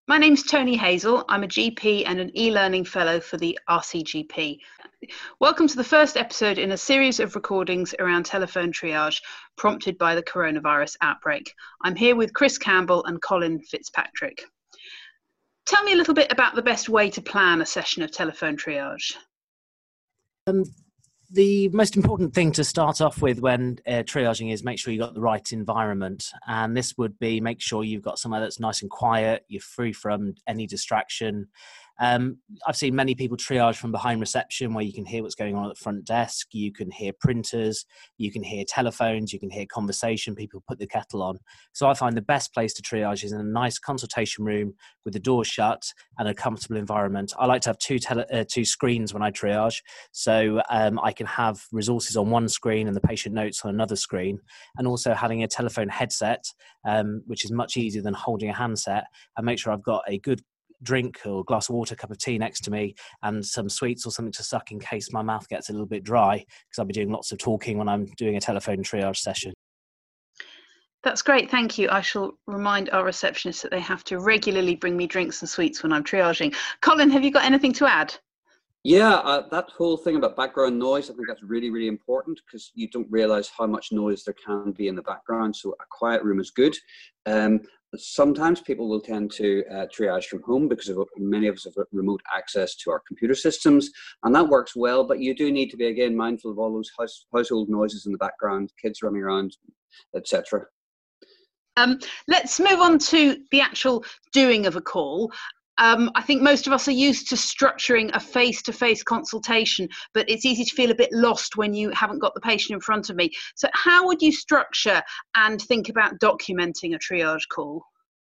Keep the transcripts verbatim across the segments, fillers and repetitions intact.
My name's Tony Hazel. I'm a G P and an e-learning fellow for the R C G P. Welcome to the first episode in a series of recordings around telephone triage prompted by the coronavirus outbreak. I'm here with Chris Campbell and Colin Fitzpatrick. Tell me a little bit about the best way to plan a session of telephone triage. Um, the most important thing to start off with when uh, triaging is make sure you've got the right environment. And this would be make sure you've got somewhere that's nice and quiet, you're free from any distraction. Um, I've seen many people triage from behind reception where you can hear what's going on at the front desk. You can hear printers, you can hear telephones, you can hear conversation, people put the kettle on. So I find the best place to triage is in a nice consultation room with the door shut and a comfortable environment. I like to have two tele- uh, two screens when I triage, so um, I can have resources on one screen and the patient notes on another screen, and also having a telephone headset, um, which is much easier than holding a handset, and make sure I've got a good drink or glass of water, cup of tea next to me, and some sweets or something to suck in case my mouth gets a little bit dry, because I'll be doing lots of talking when I'm doing a telephone triage session. That's great, thank you. I shall remind our receptionists that they have to regularly bring me drinks and sweets when I'm triaging. Colin, have you got anything to add? Yeah, uh, that whole thing about background noise, I think that's really, really important, because you don't realize how much noise there can be in the background. So a quiet room is good. Um, sometimes people will tend to uh, triage from home because of, many of us have remote access to our computer systems, and that works well. But you do need to be, again, mindful of all those house, household noises in the background, kids running around, et cetera. Um, let's move on to the actual doing of a call. Um, I think most of us are used to structuring a face-to-face consultation, but it's easy to feel a bit lost when you haven't got the patient in front of me. So how would you structure and think about documenting a triage call?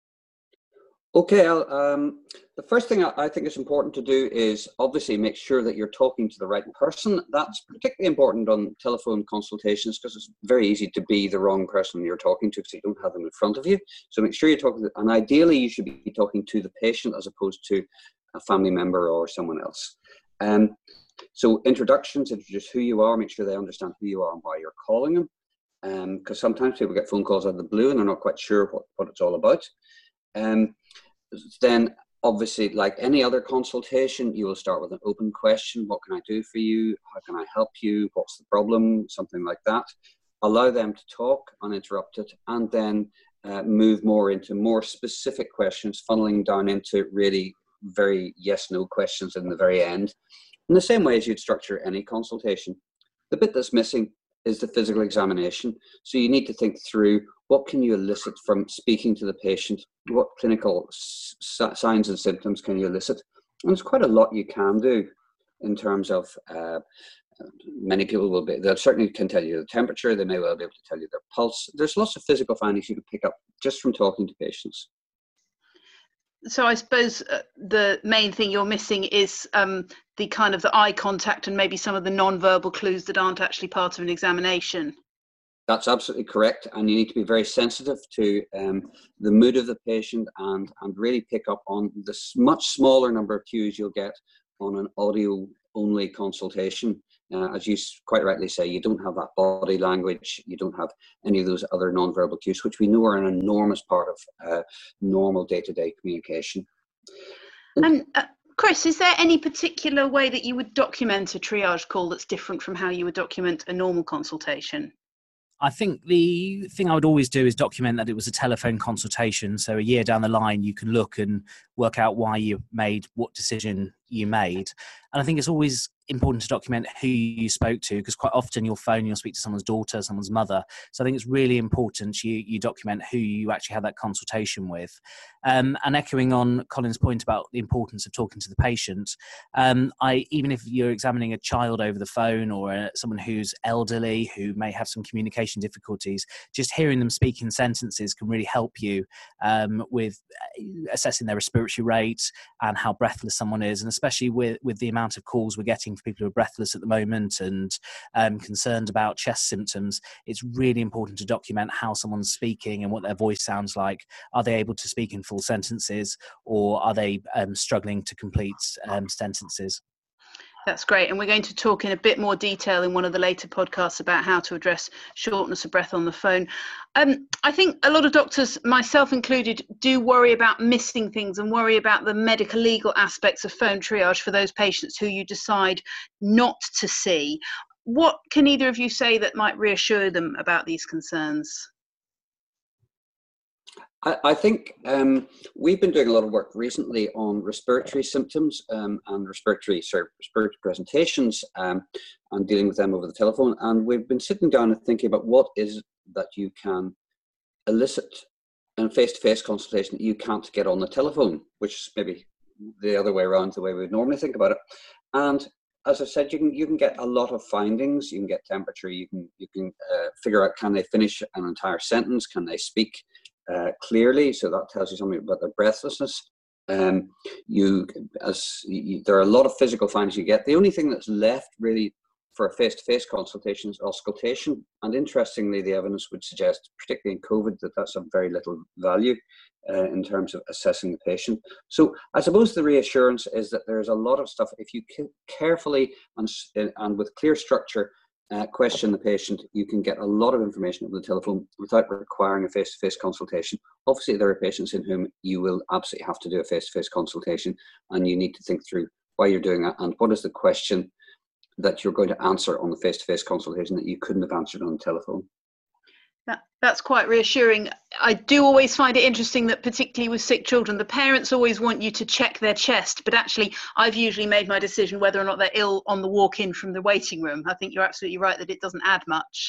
Okay, I'll, um, the first thing I think is important to do is obviously make sure that you're talking to the right person. That's particularly important on telephone consultations because it's very easy to be the wrong person you're talking to because you don't have them in front of you. So make sure you're talking to, and ideally you should be talking to the patient as opposed to a family member or someone else. Um, so introductions, introduce who you are, make sure they understand who you are and why you're calling them. Because um, sometimes people get phone calls out of the blue and they're not quite sure what, what it's all about. Um, then obviously, like any other consultation, you will start with an open question. What can I do for you? How can I help you? What's the problem? Something like that. Allow them to talk uninterrupted, and then uh, move more into more specific questions, funneling down into really very yes-no questions in the very end. In the same way as you'd structure any consultation. The bit that's missing is the physical examination. So you need to think through what can you elicit from speaking to the patient, what clinical s- signs and symptoms can you elicit? And there's quite a lot you can do in terms of, uh, many people will be, they certainly can tell you the temperature, they may well be able to tell you their pulse. There's lots of physical findings you can pick up just from talking to patients. So I suppose uh, the main thing you're missing is um, the kind of the eye contact and maybe some of the non-verbal clues that aren't actually part of an examination. That's absolutely correct, and you need to be very sensitive to um, the mood of the patient and, and really pick up on the much smaller number of cues you'll get on an audio-only consultation. Uh, as you quite rightly say, you don't have that body language, you don't have any of those other non-verbal cues, which we know are an enormous part of uh, normal day-to-day communication. And uh, Chris, is there any particular way that you would document a triage call that's different from how you would document a normal consultation? I think the thing I would always do is document that it was a telephone consultation. So a year down the line, you can look and work out why you made what decision you made. And I think it's always important to document who you spoke to, because quite often you'll phone, you'll speak to someone's daughter, someone's mother. So I think it's really important you you document who you actually had that consultation with. Um, and echoing on Colin's point about the importance of talking to the patient, um, I even if you're examining a child over the phone or uh, someone who's elderly who may have some communication difficulties, just hearing them speak in sentences can really help you um, with assessing their respiratory rate and how breathless someone is, and especially with, with the amount of calls we're getting for people who are breathless at the moment and um, concerned about chest symptoms, it's really important to document how someone's speaking and what their voice sounds like. Are they able to speak in full sentences, or are they um, struggling to complete um, sentences? That's great. And we're going to talk in a bit more detail in one of the later podcasts about how to address shortness of breath on the phone. Um, I think a lot of doctors, myself included, do worry about missing things and worry about the medical legal aspects of phone triage for those patients who you decide not to see. What can either of you say that might reassure them about these concerns? I, I think um, we've been doing a lot of work recently on respiratory symptoms um, and respiratory, sorry, respiratory presentations um, and dealing with them over the telephone. And we've been sitting down and thinking about what is that you can elicit in face-to-face consultation that you can't get on the telephone, which is maybe the other way around, the way we would normally think about it. And as I said, you can you can get a lot of findings. You can get temperature. You can you can uh, figure out, can they finish an entire sentence? Can they speak uh, clearly? So that tells you something about their breathlessness. Um, you as you, there are a lot of physical findings you get. The only thing that's left really for a face-to-face consultation is auscultation. And interestingly, the evidence would suggest, particularly in COVID, that that's of very little value uh, in terms of assessing the patient. So I suppose the reassurance is that there's a lot of stuff, if you carefully and, and with clear structure uh, question the patient, you can get a lot of information over the telephone without requiring a face-to-face consultation. Obviously, there are patients in whom you will absolutely have to do a face-to-face consultation, and you need to think through why you're doing that and what is the question that you're going to answer on the face-to-face consultation that you couldn't have answered on the telephone. That, that's quite reassuring. I do always find it interesting that, particularly with sick children, the parents always want you to check their chest, but actually I've usually made my decision whether or not they're ill on the walk in from the waiting room. I think you're absolutely right that it doesn't add much.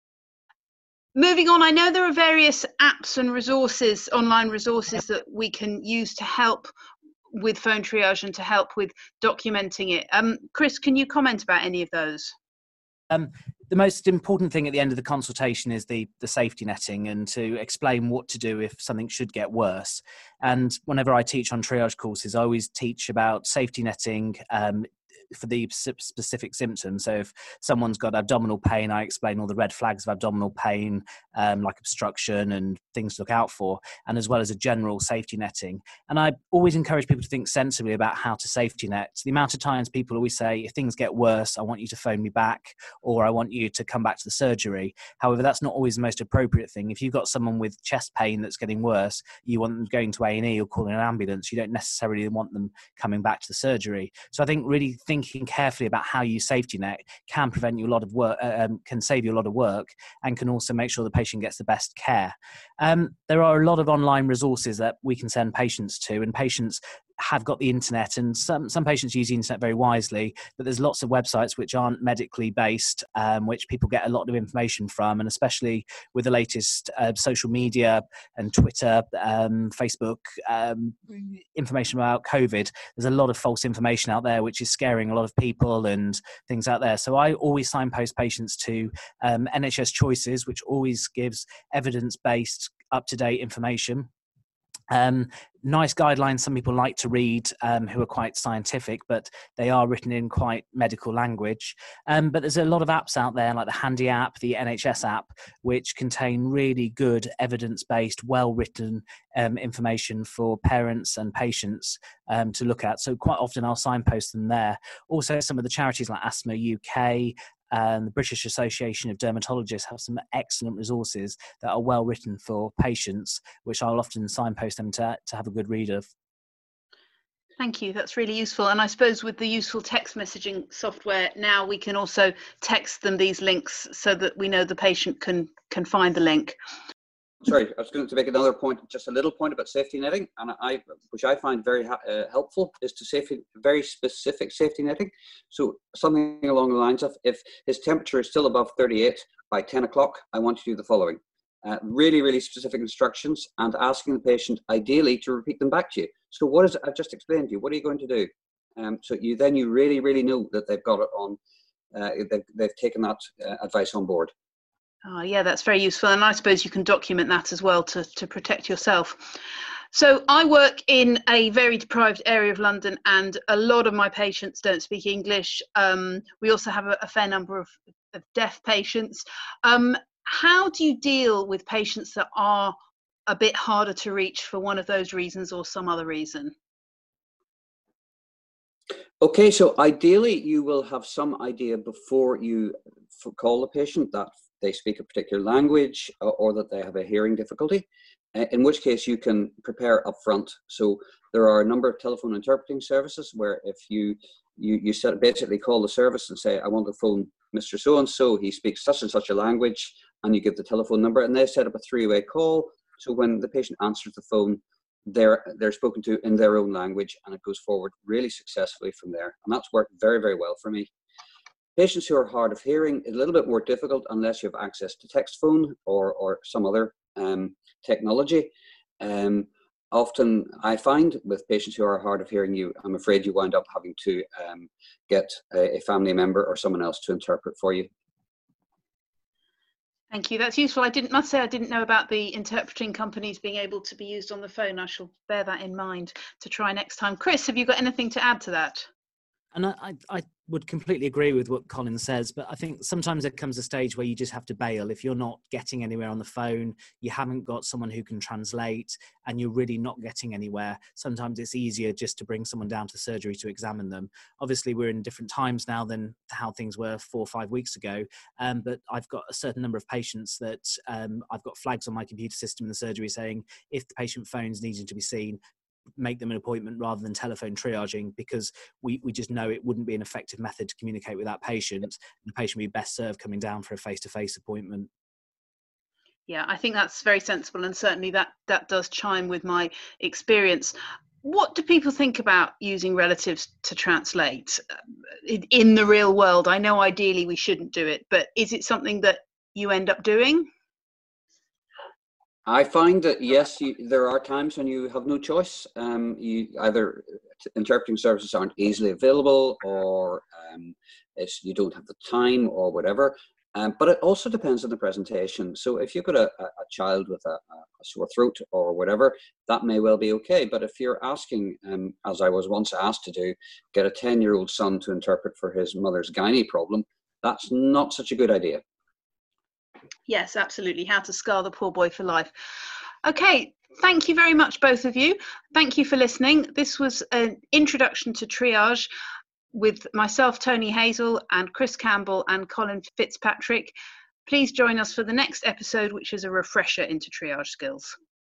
Moving on, I know there are various apps and resources, online resources that we can use to help with phone triage and to help with documenting it. Um, Chris, can you comment about any of those? Um, the most important thing at the end of the consultation is the, the safety netting, and to explain what to do if something should get worse. And whenever I teach on triage courses, I always teach about safety netting um, for the specific symptoms. So if someone's got abdominal pain, I explain all the red flags of abdominal pain, um, like obstruction and things to look out for, and as well as a general safety netting. And I always encourage people to think sensibly about how to safety net. The amount of times people always say, if things get worse, I want you to phone me back, or I want you to come back to the surgery. However, that's not always the most appropriate thing. If you've got someone with chest pain that's getting worse, you want them going to A and E or calling an ambulance. You don't necessarily want them coming back to the surgery. So I think really thinking carefully about how you safety net can prevent you a lot of work, um, can save you a lot of work, and can also make sure the patient gets the best care. Um, there are a lot of online resources that we can send patients to, and patients have got the internet, and some some patients use the internet very wisely, but there's lots of websites which aren't medically based, um, which people get a lot of information from, and especially with the latest uh, social media and Twitter, um, Facebook, um, information about COVID, there's a lot of false information out there which is scaring a lot of people and things out there. So I always signpost patients to um, N H S Choices, which always gives evidence-based, up-to-date information. Um, nice guidelines some people like to read, um, who are quite scientific, but they are written in quite medical language. Um, but there's a lot of apps out there, like the Handy app, the N H S app, which contain really good evidence-based, well-written um, information for parents and patients um, to look at. So quite often I'll signpost them there. Also, some of the charities like Asthma U K and the British Association of Dermatologists have some excellent resources that are well written for patients, which I'll often signpost them to, to have a good read of. Thank you, that's really useful. And I suppose with the useful text messaging software now, we can also text them these links so that we know the patient can, can find the link. Sorry, I was going to make another point, just a little point about safety netting, and I, which I find very uh, helpful, is to safety, very specific safety netting. So something along the lines of, if his temperature is still above thirty-eight by ten o'clock, I want you to do the following. Uh, really, really specific instructions, and asking the patient ideally to repeat them back to you. So what is it I've just explained to you? What are you going to do? Um, so you then you really, really know that they've got it on, uh, they've, they've taken that uh, advice on board. Oh, yeah, that's very useful. And I suppose you can document that as well to, to protect yourself. So I work in a very deprived area of London, and a lot of my patients don't speak English. Um, we also have a, a fair number of, of deaf patients. Um, how do you deal with patients that are a bit harder to reach for one of those reasons or some other reason? Okay, so ideally you will have some idea before you f- call the patient that they speak a particular language, or, or that they have a hearing difficulty, uh, in which case you can prepare upfront. So there are a number of telephone interpreting services where if you you, you set, basically call the service and say, I want to phone Mister So-and-so, he speaks such and such a language, and you give the telephone number, and they set up a three-way call. So when the patient answers the phone, they're they're spoken to in their own language, and it goes forward really successfully from there. And that's worked very, very well for me. Patients who are hard of hearing is a little bit more difficult unless you have access to text phone or or some other um, technology. Um, often I find with patients who are hard of hearing, you I'm afraid you wind up having to um, get a, a family member or someone else to interpret for you. Thank you. That's useful. I didn't must say I didn't know about the interpreting companies being able to be used on the phone. I shall bear that in mind to try next time. Chris, have you got anything to add to that? And I, I would completely agree with what Colin says, but I think sometimes there comes a stage where you just have to bail. If you're not getting anywhere on the phone, you haven't got someone who can translate, and you're really not getting anywhere, sometimes it's easier just to bring someone down to the surgery to examine them. Obviously, we're in different times now than how things were four or five weeks ago, um, but I've got a certain number of patients that um, I've got flags on my computer system in the surgery saying if the patient phone's needing to be seen, make them an appointment rather than telephone triaging, because we, we just know it wouldn't be an effective method to communicate with that patient. The patient would be best served coming down for a face-to-face appointment. Yeah, I think that's very sensible, and certainly that that does chime with my experience. What do people think about using relatives to translate in, in the real world? I know ideally we shouldn't do it, but is it something that you end up doing? I find that yes, you, there are times when you have no choice. Um, you either interpreting services aren't easily available, or um, it's, you don't have the time, or whatever. Um, but it also depends on the presentation. So if you've got a, a child with a, a sore throat or whatever, that may well be okay. But if you're asking, um, as I was once asked to do, get a ten-year-old son to interpret for his mother's gynae problem, that's not such a good idea. Yes, absolutely. How to scar the poor boy for life. Okay, thank you very much, both of you. Thank you for listening. This was an introduction to triage with myself, Tony Hazel, and Chris Campbell and Colin Fitzpatrick. Please join us for the next episode, which is a refresher into triage skills.